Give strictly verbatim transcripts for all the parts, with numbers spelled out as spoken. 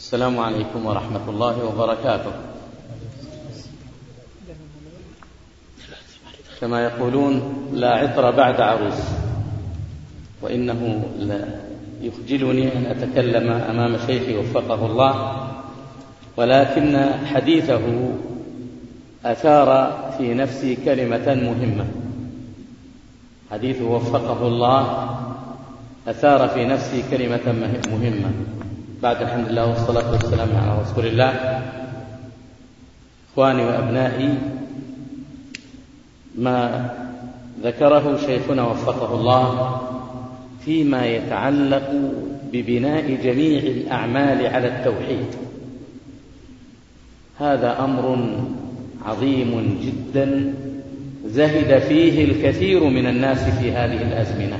السلام عليكم ورحمة الله وبركاته. كما يقولون لا عطر بعد عروس، وإنه لا يخجلني أن أتكلم أمام شيخي وفقه الله، ولكن حديثه أثار في نفسي كلمة مهمة. حديثه وفقه الله أثار في نفسي كلمة مهمة. بعد الحمد لله والصلاة والسلام على رسول الله، إخواني وأبنائي، ما ذكره شيخنا وفقه الله فيما يتعلق ببناء جميع الأعمال على التوحيد، هذا أمر عظيم جدا زهد فيه الكثير من الناس في هذه الأزمنة،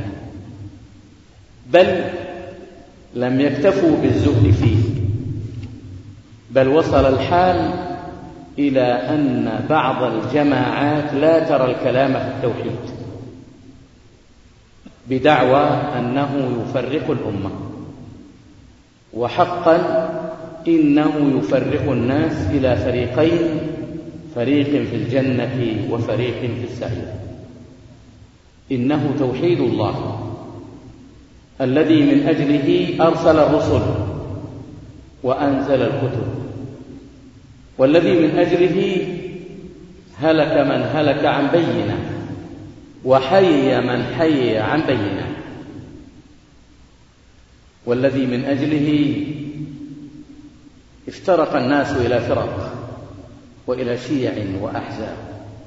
بل لم يكتفوا بالزهد فيه، بل وصل الحال إلى أن بعض الجماعات لا ترى الكلام في التوحيد بدعوى أنه يفرق الأمة، وحقا إنه يفرق الناس إلى فريقين، فريق في الجنة وفريق في السعير. إنه توحيد الله الذي من أجله أرسل الرسل وأنزل الكتب، والذي من أجله هلك من هلك عن بينة وحي من حي عن بينة، والذي من أجله افترق الناس إلى فرق وإلى شيع وأحزاب،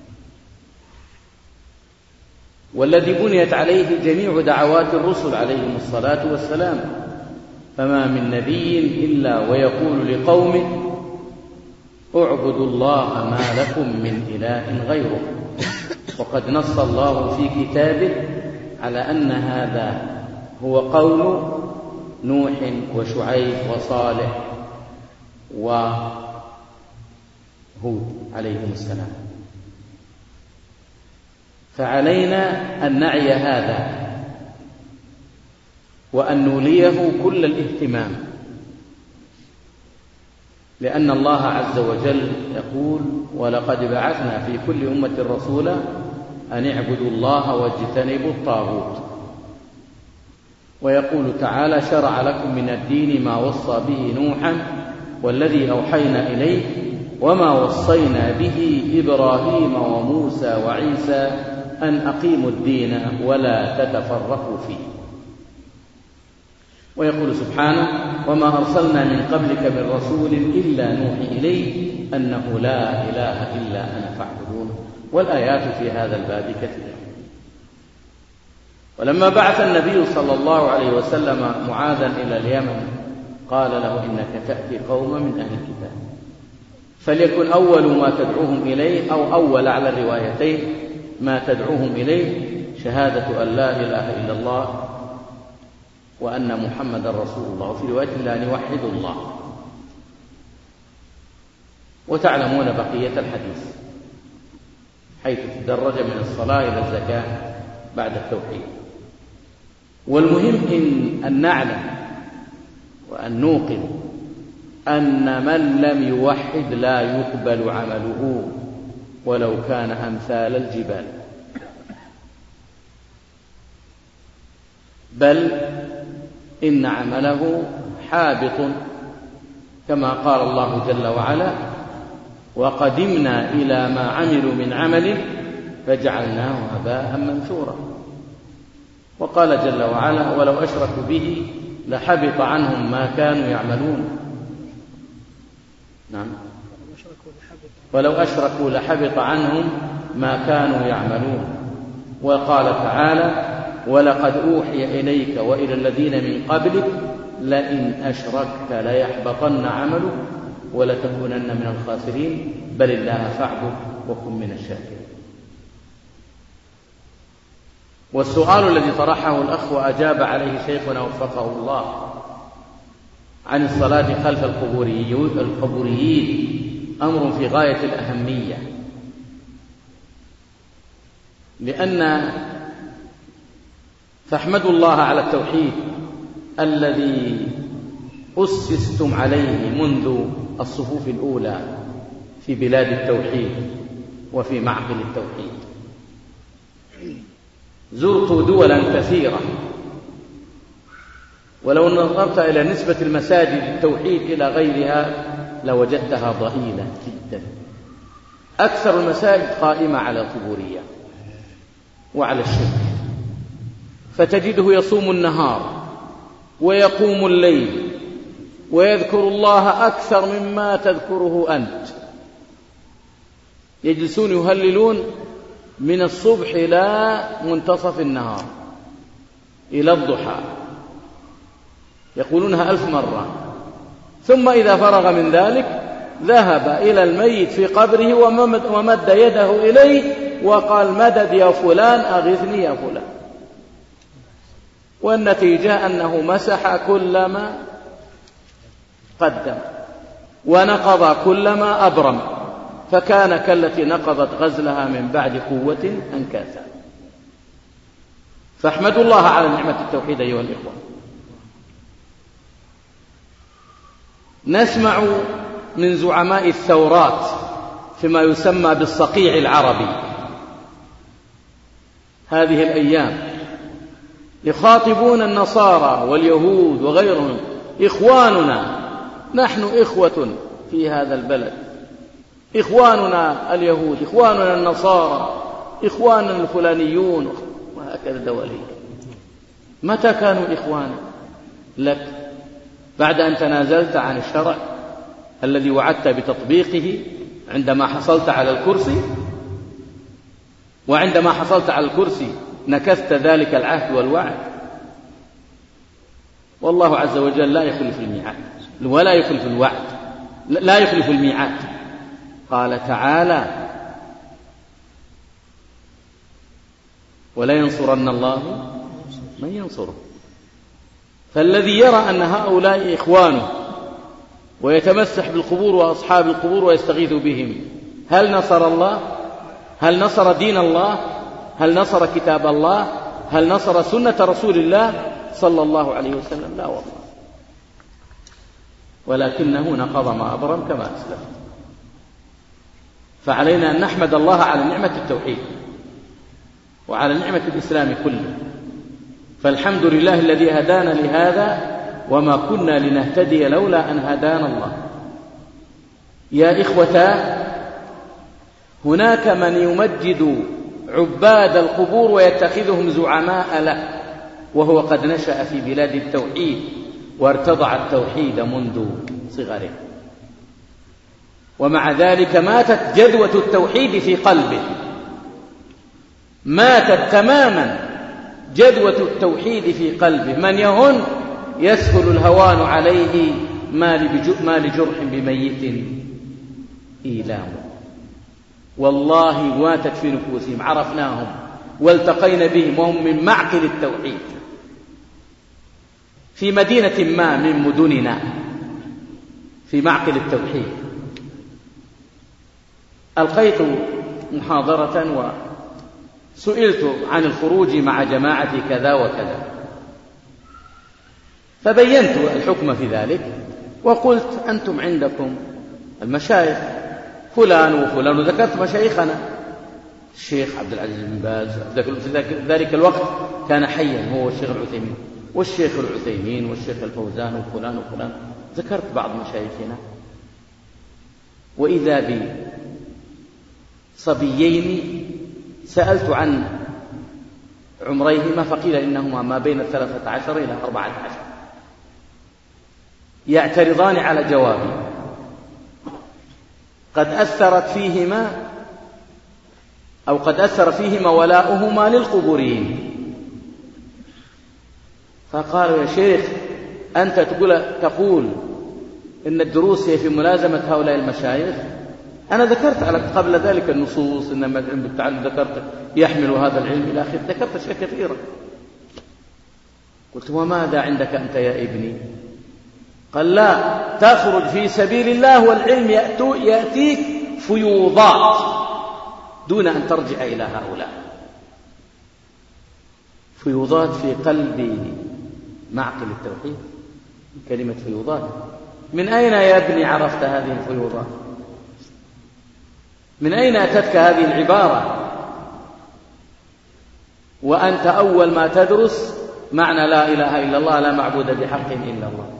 والذي بنيت عليه جميع دعوات الرسل عليهم الصلاة والسلام. فما من نبي إلا ويقول لقومه اعبدوا الله ما لكم من إله غيره، وقد نص الله في كتابه على أن هذا هو قول نوح وشعيب وصالح وهود عليهم السلام. فعلينا أن نعي هذا وأن نوليه كل الاهتمام، لأن الله عز وجل يقول ولقد بعثنا في كل أمة رسولا أن اعبدوا الله واجتنبوا الطاغوت، ويقول تعالى شرع لكم من الدين ما وصى به نوحا والذي أوحينا إليه وما وصينا به إبراهيم وموسى وعيسى أن أقيموا الدين ولا تتفرقوا فيه. ويقول سبحانه وما أرسلنا من قبلك من رسول إلا نوحي إليه أنه لا إله إلا أنا فاعبدون. والآيات في هذا الباب كثيرة. ولما بعث النبي صلى الله عليه وسلم معاذا إلى اليمن قال له إنك تأتي قوما من أهل الكتاب، فليكن أول ما تدعوهم إليه أو أول على الروايتين ما تدعوهم إليه شهادة أن لا إله إلا الله وأن محمد رسول الله، وفي رواية لا نوحد الله. وتعلمون بقية الحديث حيث تدرج من الصلاة إلى الزكاة بعد التوحيد. والمهم إن, أن نعلم وأن نوقن أن من لم يوحد لا يقبل عمله ولو كان أمثال الجبال، بل إن عمله حابط، كما قال الله جل وعلا وقدمنا إلى ما عملوا من عمل فجعلناه هباء منثورا. وقال جل وعلا ولو أشركوا به لحبط عنهم ما كانوا يعملون. نعم، ولو أشركوا لحبط عنهم ما كانوا يعملون. وقال تعالى ولقد أوحي إليك وإلى الذين من قبلك لئن أشركت ليحبطن عملك ولتكونن من الخاسرين بل الله فاعبد وكن من الشاكرين. والسؤال الذي طرحه الأخ وأجاب عليه شيخنا وفقه الله عن الصلاة خلف القبوريين أمر في غاية الأهمية، لأن فاحمدوا الله على التوحيد الذي أسستم عليه منذ الصفوف الأولى في بلاد التوحيد وفي معقل التوحيد. زرت دولا كثيرة، ولو نظرت إلى نسبة المساجد التوحيد إلى غيرها لوجدتها ضئيلة جدا. أكثر المساجد قائمة على القبورية وعلى الشرك، فتجده يصوم النهار ويقوم الليل ويذكر الله أكثر مما تذكره أنت. يجلسون يهللون من الصبح إلى منتصف النهار إلى الضحى، يقولونها ألف مرة، ثم إذا فرغ من ذلك ذهب إلى الميت في قبره ومد يده إليه وقال مدد يا فلان أغثني يا فلان، والنتيجة أنه مسح كل ما قدم ونقض كل ما أبرم، فكان كالتي نقضت غزلها من بعد قوة أنكاثا. فاحمدوا الله على نعمة التوحيد أيها الإخوة. نسمع من زعماء الثورات فيما يسمى بالصقيع العربي هذه الأيام يخاطبون النصارى واليهود وغيرهم: إخواننا، نحن إخوة في هذا البلد، إخواننا اليهود، إخواننا النصارى، إخواننا الفلانيون، وهكذا دواليك. متى كانوا إخوانا لك؟ بعد أن تنازلت عن الشرع الذي وعدت بتطبيقه عندما حصلت على الكرسي، وعندما حصلت على الكرسي نكثت ذلك العهد والوعد. والله عز وجل لا يخلف الميعاد ولا يخلف الوعد، لا يخلف الميعاد. قال تعالى: ولا ينصرن الله من ينصره. فالذي يرى أن هؤلاء إخوانه ويتمسح بالقبور وأصحاب القبور ويستغيث بهم، هل نصر الله؟ هل نصر دين الله؟ هل نصر كتاب الله؟ هل نصر سنة رسول الله صلى الله عليه وسلم؟ لا والله، ولكنه نقض ما أبرم كما أسلف. فعلينا أن نحمد الله على نعمة التوحيد وعلى نعمة الإسلام كله. فالحمد لله الذي هدانا لهذا وما كنا لنهتدي لولا أن هدانا الله. يا إخوة، هناك من يمجد عباد القبور ويتخذهم زعماء له، وهو قد نشأ في بلاد التوحيد وارتضع التوحيد منذ صغره، ومع ذلك ماتت جذوة التوحيد في قلبه، ماتت تماما جذوة التوحيد في قلبه. من يهن يسهل الهوان عليه ما لجرح بميت إيلام. والله ماتت في نفوسهم، عرفناهم والتقينا بهم وهم من معقل التوحيد في مدينة ما من مدننا، في معقل التوحيد. ألقيت محاضرة وسئلت عن الخروج مع جماعة كذا وكذا، فبينت الحكم في ذلك وقلت: أنتم عندكم المشايخ فلان وفلان، وذكرت مشايخنا الشيخ عبد العزيز بن باز، في ذلك الوقت كان حيا هو والشيخ العثيمين والشيخ العثيمين والشيخ الفوزان وفلان وفلان، ذكرت بعض مشايخنا، وإذا بصبيين سألت عن عمريهما فقيل إنهما ما بين الثلاثة عشر إلى أربعة عشر، يعترضان على جوابي، قد أثرت فيهما أو قد أثر فيهما ولاؤهما للقبوريين. فقالوا: يا شيخ، أنت تقول, تقول إن الدروس هي في ملازمة هؤلاء المشايخ. أنا ذكرت على قبل ذلك النصوص، إنما العلم بالتعلم، ذكرت يحمل هذا العلم إلى آخره، ذكرت أشياء كثيرة. قلت: وماذا عندك أنت يا ابني؟ قال: لا، تخرج في سبيل الله والعلم يأتيك فيوضات دون أن ترجع إلى هؤلاء، فيوضات في قلب معقل التوحيد كلمة فيوضات من أين يا ابني عرفت هذه الفيوضات؟ من أين أتتك هذه العبارة وأنت أول ما تدرس معنى لا إله إلا الله لا معبود بحق إلا الله؟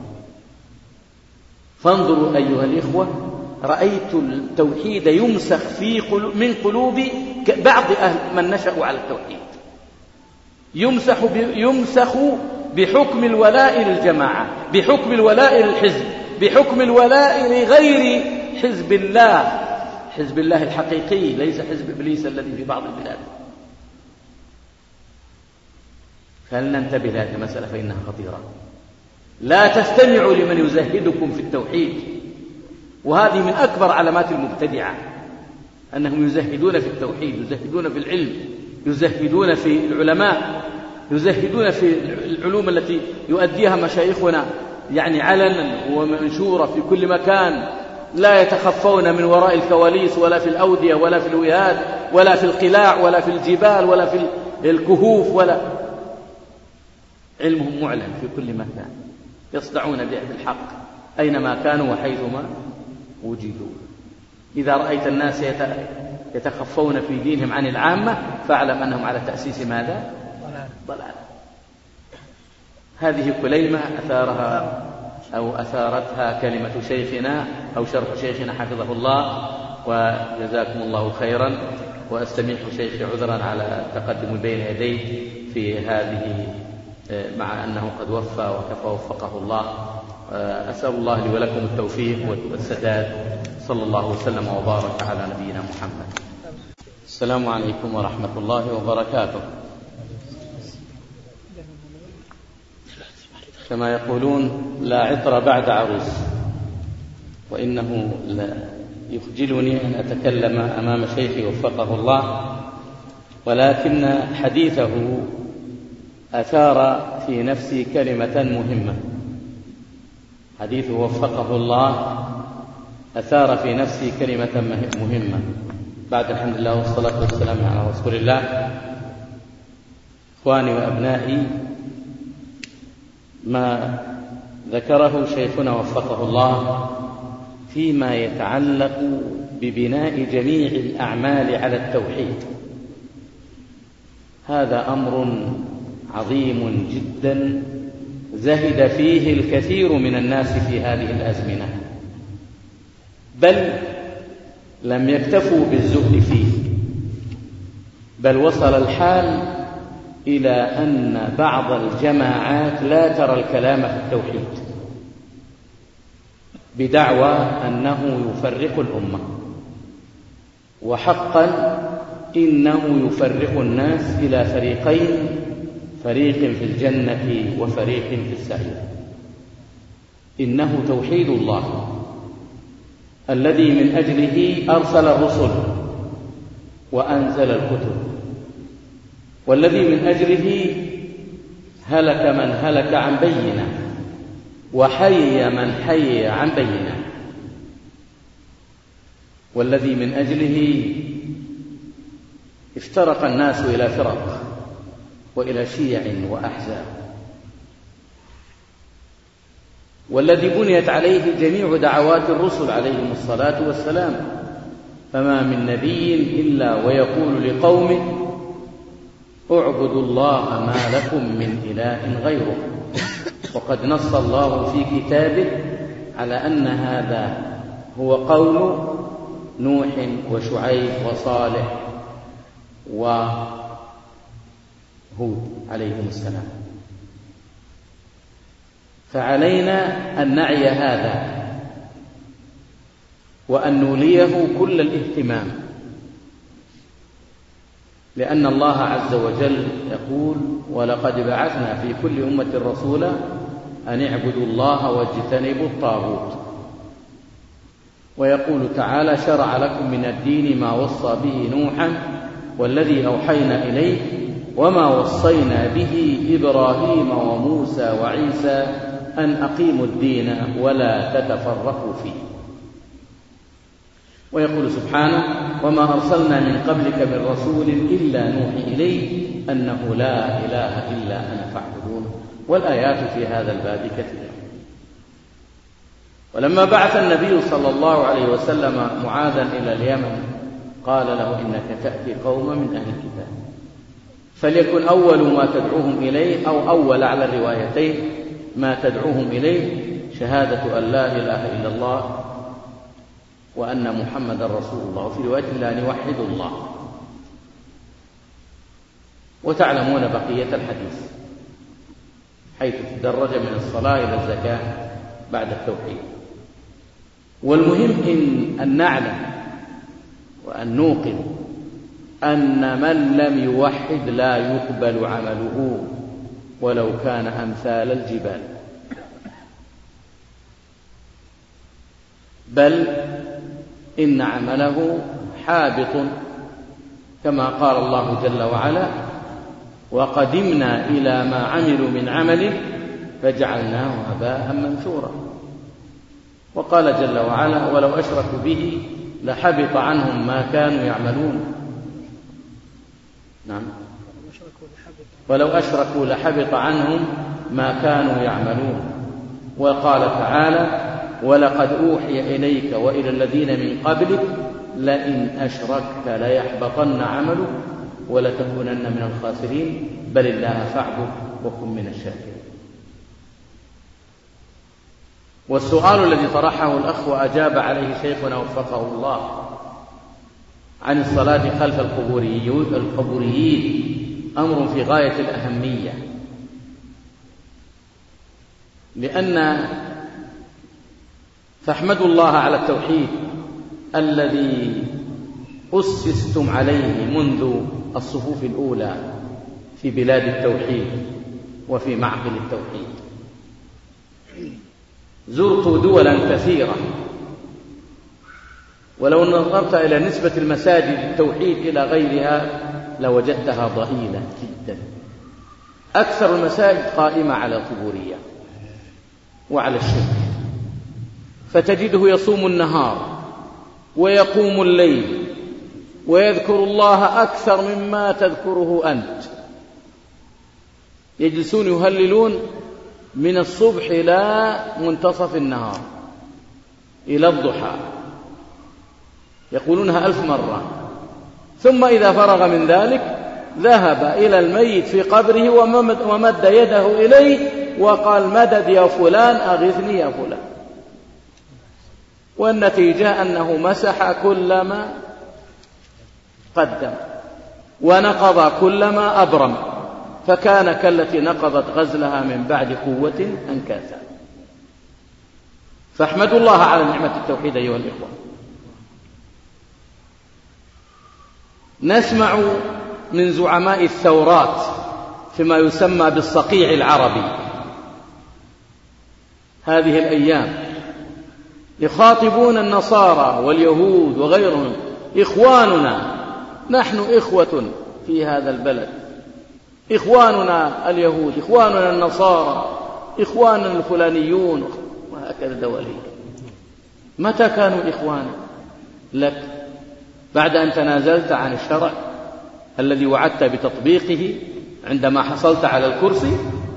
فانظروا أيها الإخوة، رأيت التوحيد يمسخ في قلوب من قلوب بعض أهل من نشأوا على التوحيد، يمسخ يمسخ بحكم الولاء للجماعة، بحكم الولاء للحزب، بحكم الولاء لغير حزب الله، حزب الله الحقيقي ليس حزب إبليس الذي في بعض البلاد. فلننتبه لهذه المسألة فإنها خطيرة. لا تستمعوا لمن يزهدكم في التوحيد، وهذه من أكبر علامات المبتدعة أنهم يزهدون في التوحيد، يزهدون في العلم، يزهدون في العلماء، يزهدون في العلوم التي يؤديها مشايخنا يعني علنا ومنشورة في كل مكان، لا يتخفون من وراء الكواليس ولا في الأودية ولا في الوهاد ولا في القلاع ولا في الجبال ولا في الكهوف، ولا علمهم معلن في كل مكان، يصدعون بالحق أينما كانوا وحيثما وجدوا. إذا رأيت الناس يتخفون في دينهم عن العامة فاعلم أنهم على تأسيس ماذا؟ ضلال. هذه كليمة أثارها أو أثارتها كلمة شيخنا أو شرح شيخنا حفظه الله وجزاكم الله خيرا، وأستميح شيخي عذرا على التقدم بين يديه في هذه مع أنه قد وفى وكفى وفقه الله. أسأل الله لي ولكم التوفيق والسداد، صلى الله وسلم وبارك على نبينا محمد. السلام عليكم ورحمة الله وبركاته. كما يقولون لا عطر بعد عروس، وإنه لا يخجلني أن أتكلم أمام شيخي وفقه الله، ولكن حديثه أثار في نفسي كلمة مهمة. حديثه وفقه الله أثار في نفسي كلمة مهمة. بعد الحمد لله والصلاة والسلام على رسول الله، إخواني وأبنائي، ما ذكره شيخنا وفقه الله فيما يتعلق ببناء جميع الأعمال على التوحيد هذا أمر عظيم جدا زهد فيه الكثير من الناس في هذه الأزمنة، بل لم يكتفوا بالزهد فيه، بل وصل الحال إلى أن بعض الجماعات لا ترى الكلام في التوحيد بدعوى أنه يفرق الأمة، وحقا إنه يفرق الناس إلى فريقين، فريق في الجنة وفريق في السعير. إنه توحيد الله الذي من أجله أرسل الرسل وأنزل الكتب، والذي من أجله هلك من هلك عن بينة وحي من حي عن بينة، والذي من أجله افترق الناس إلى فرق وإلى شيع وأحزاب، والذي بنيت عليه جميع دعوات الرسل عليهم الصلاة والسلام. فما من نبي إلا ويقول لقومه اعبدوا الله ما لكم من إله غيره، وقد نص الله في كتابه على أن هذا هو قول نوح وشعيب وصالح وهود عليهم السلام. فعلينا أن نعي هذا وأن نوليه كل الاهتمام، لأن الله عز وجل يقول ولقد بعثنا في كل أمة رسولا أن اعبدوا الله واجتنبوا الطاغوت، ويقول تعالى شرع لكم من الدين ما وصى به نوحا والذي أوحينا إليه وما وصينا به إبراهيم وموسى وعيسى أن أقيموا الدين ولا تتفرقوا فيه. ويقول سبحانه وما أرسلنا من قبلك من رسول إلا نوحي إليه أنه لا إله إلا أنا فاعبدون. والآيات في هذا الباب كثيرة. ولما بعث النبي صلى الله عليه وسلم معاذا إلى اليمن قال له إنك تأتي قوما من أهل الكتاب فليكن أول ما تدعوهم إليه أو أول على الروايتين ما تدعوهم إليه شهادة أن لا إله إلا الله وأن محمد رسول الله، وفي رواية لا أن يوحدوا الله. وتعلمون بقية الحديث حيث تدرج من الصلاة إلى الزكاة بعد التوحيد. والمهم إن, أن نعلم وأن نوقن أن من لم يوحد لا يقبل عمله ولو كان أمثال الجبال، بل إن عمله حابط كما قال الله جل وعلا وقدمنا إلى ما عملوا من عمل فجعلناه هباء منثورا. وقال جل وعلا ولو أشركوا به لحبط عنهم ما كانوا يعملون. نعم، ولو أشركوا لحبط عنهم ما كانوا يعملون. وقال تعالى ولقد أوحي إليك وإلى الذين من قبلك لئن أشركت ليحبطن عملك ولتكونن من الخاسرين بل الله فاعبد وكن من الشاكرين. والسؤال الذي طرحه الأخ وأجاب عليه شيخنا وفقه الله عن الصلاة خلف القبوريين أمر في غاية الأهمية، لأن فاحمدوا الله على التوحيد الذي أسستم عليه منذ الصفوف الأولى في بلاد التوحيد وفي معقل التوحيد. زرت دولا كثيرة، ولو نظرت إلى نسبة المساجد التوحيد إلى غيرها لوجدتها ضئيلة جدا. أكثر المساجد قائمة على القبورية وعلى الشرك، فتجده يصوم النهار ويقوم الليل ويذكر الله أكثر مما تذكره أنت. يجلسون يهللون من الصبح إلى منتصف النهار إلى الضحى، يقولونها ألف مرة، ثم إذا فرغ من ذلك ذهب إلى الميت في قبره ومد يده إليه وقال مدد يا فلان أغثني يا فلان، والنتيجة أنه مسح كل ما قدم ونقض كل ما أبرم، فكان كالتي نقضت غزلها من بعد قوة أنكاثا. فاحمدوا الله على نعمة التوحيد أيها الإخوة. نسمع من زعماء الثورات فيما يسمى بالصقيع العربي هذه الأيام يخاطبون النصارى واليهود وغيرهم إخواننا، نحن إخوة في هذا البلد، إخواننا اليهود، إخواننا النصارى، إخواننا الفلانيون، وهكذا دواليك. متى كانوا إخوانا لك؟ بعد أن تنازلت عن الشرع الذي وعدت بتطبيقه عندما حصلت على الكرسي،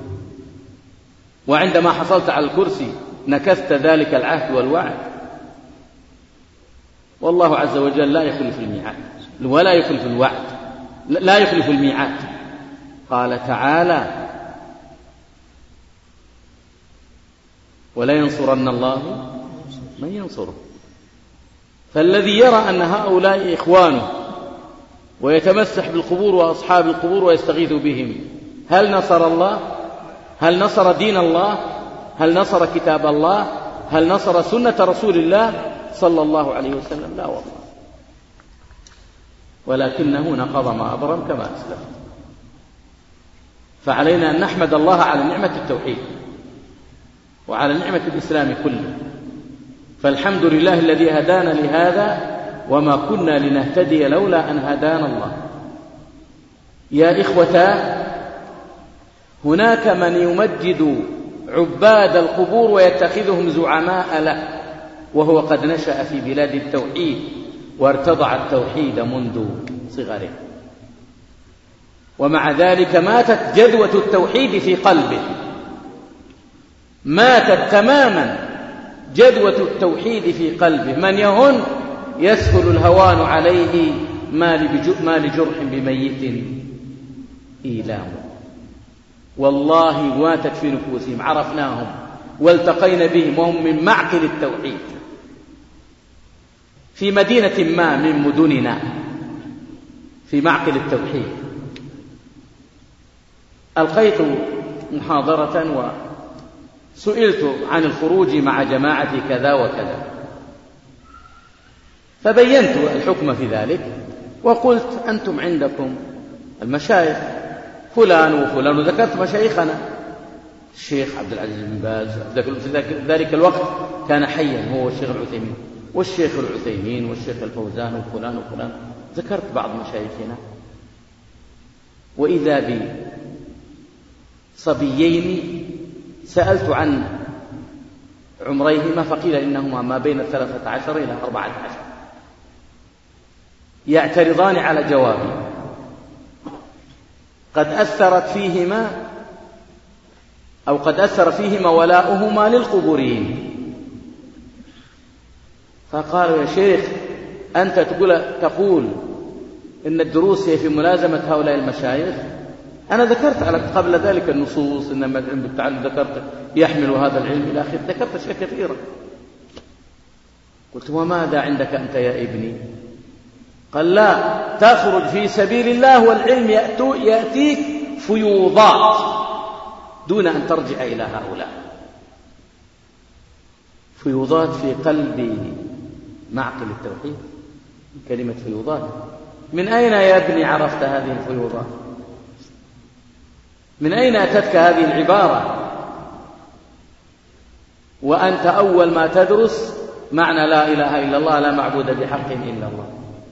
وعندما حصلت على الكرسي نكثت ذلك العهد والوعد. والله عز وجل لا يخلف الميعاد ولا يخلف الوعد، لا يخلف الميعاد. قال تعالى ولا ينصرن الله من ينصره. فالذي يرى أن هؤلاء إخوانه ويتمسح بالقبور وأصحاب القبور ويستغيث بهم، هل نصر الله؟ هل نصر دين الله؟ هل نصر كتاب الله؟ هل نصر سنة رسول الله صلى الله عليه وسلم؟ لا والله، ولكنه نقض ما أبرم كما أسلف. فعلينا أن نحمد الله على نعمة التوحيد وعلى نعمة الإسلام كله. فالحمد لله الذي هدانا لهذا وما كنا لنهتدي لولا أن هدانا الله. يا إخوة، هناك من يمجد عباد القبور ويتخذهم زعماء له، وهو قد نشأ في بلاد التوحيد وارتضع التوحيد منذ صغره، ومع ذلك ماتت جذوة التوحيد في قلبه، ماتت تماما جدوة التوحيد في قلبه. من يهن يسهل الهوان عليه، ما لجرح بميت إيلام. والله ماتت في نفوسهم، عرفناهم والتقينا بهم وهم من معقل التوحيد في مدينة ما من مدننا، في معقل التوحيد. ألقيت محاضرة وسئلت عن الخروج مع جماعة كذا وكذا، فبينت الحكم في ذلك وقلت أنتم عندكم المشايخ فلان وفلان، وذكرت مشايخنا الشيخ عبد العزيز بن باز في ذلك الوقت كان حيا، هو الشيخ العثيمين والشيخ العثيمين والشيخ الفوزان وفلان وفلان، ذكرت بعض مشايخنا. وإذا بصبيين سألت عن عمريهما فقيل إنهما ما بين الثلاثة عشر إلى أربعة عشر، يعترضان على جوابي، قد أثرت فيهما أو قد أثر فيهما ولاؤهما للقبوريين. فقالوا يا شيخ أنت تقول, تقول إن الدروس هي في ملازمة هؤلاء المشايخ، أنا ذكرت على قبل ذلك النصوص إنما العلم بالتعلم، ذكرت يحمل هذا العلم إلى آخره، ذكرت أشياء كثيرة. قلت وماذا عندك أنت يا ابني؟ قال لا، تخرج في سبيل الله والعلم يأتيك فيوضات دون أن ترجع إلى هؤلاء. فيوضات في قلب معقل التوحيد، كلمة فيوضات من أين يا ابني عرفت هذه الفيوضات؟ من أين أتتك هذه العبارة وأنت أول ما تدرس معنى لا إله إلا الله لا معبود بحق إلا الله؟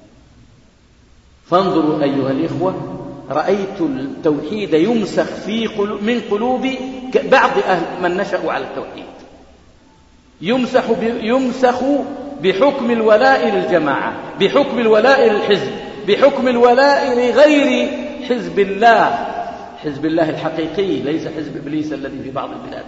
فانظروا أيها الإخوة، رأيت التوحيد يمسخ في قلوب من قلوب بعض أهل من نشأوا على التوحيد، يمسخ, يمسخ بحكم الولاء للجماعة، بحكم الولاء للحزب، بحكم الولاء لغير حزب الله، حزب الله الحقيقي ليس حزب إبليس الذي في بعض البلاد.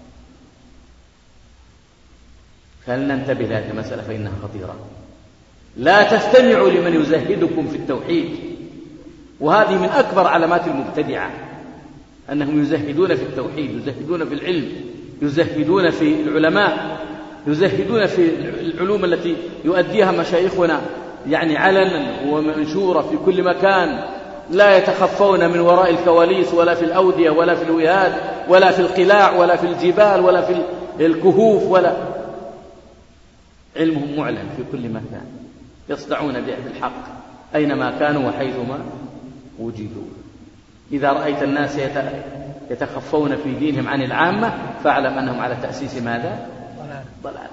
فلننتبه لهذه المسألة فإنها خطيرة. لا تستمعوا لمن يزهدكم في التوحيد، وهذه من أكبر علامات المبتدعة، أنهم يزهدون في التوحيد، يزهدون في العلم، يزهدون في العلماء، يزهدون في العلوم التي يؤديها مشايخنا يعني علنا ومنشورة في كل مكان، لا يتخفون من وراء الكواليس ولا في الأودية ولا في الوهاد ولا في القلاع ولا في الجبال ولا في الكهوف، ولا علمهم معلن في كل مكان، يصدعون بالحق أينما كانوا وحيثما وجدوا. إذا رأيت الناس يتخفون في دينهم عن العامة فاعلم أنهم على تأسيس ماذا؟ ضلال.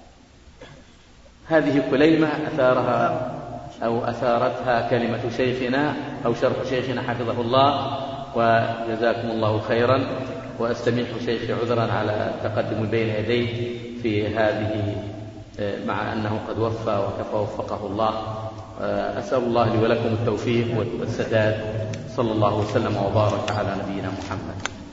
هذه كليمة أثارها أو أثارتها كلمة شيخنا أو شرح شيخنا حفظه الله وجزاكم الله خيرا، وأستميح شيخي عذرا على التقدم بين يديه في هذه مع أنه قد وفى وكفى وفقه الله. أسأل الله لي ولكم التوفيق والسداد. صلى الله وسلم وبارك على نبينا محمد.